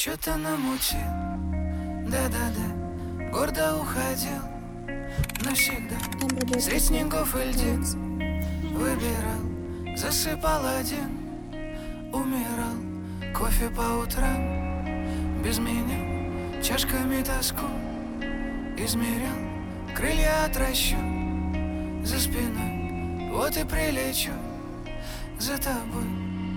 Чё-то намутил, да-да-да, гордо уходил навсегда. Средь снегов и льдин выбирал, засыпал один, умирал. Кофе по утрам без меня, чашками тоску измерял. Крылья отращу за спиной, вот и прилечу за тобой.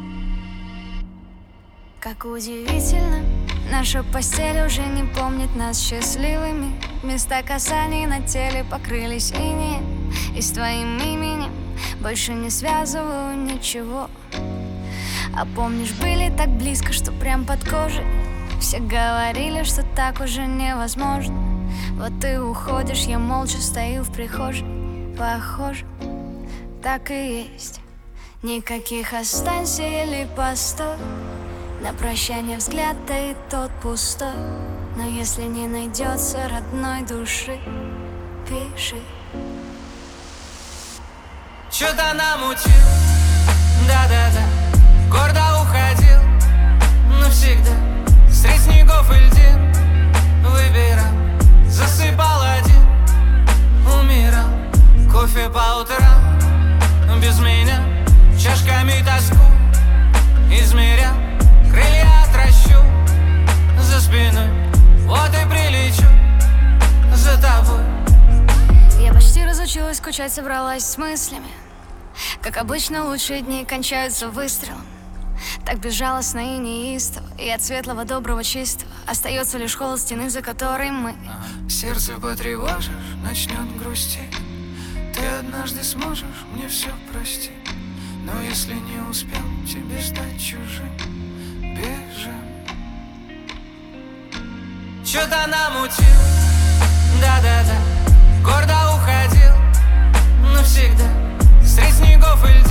Как удивительно, наша постель уже не помнит нас счастливыми. Места касаний на теле покрылись инеем, и с твоим именем больше не связываю ничего. А помнишь, были так близко, что прям под кожей. Все говорили, что так уже невозможно. Вот ты уходишь, я молча стою в прихожей. Похоже, так и есть. Никаких останься или постой. На прощание взгляд, да и тот пустой. Но если не найдется родной души, пиши. Чё-то намутил, да-да-да, гордо уходил навсегда. Средь снегов и льдин выбирал, засыпал один, умирал. Кофе по утрам без меня, чашками тоску измерял. Крылья отращу за спиной, вот и прилечу за тобой. Я почти разучилась скучать, собралась с мыслями. Как обычно, лучшие дни кончаются выстрелом. Так безжалостно и неистово, и от светлого, доброго, чистого остается лишь холод стены, за которой мы. Сердце потревожишь, начнет грустить. Ты однажды сможешь мне все простить. Но если не успел тебе стать чужим, бежим. Чё-то намутил, да-да-да, гордо уходил навсегда. Средь снегов и льдин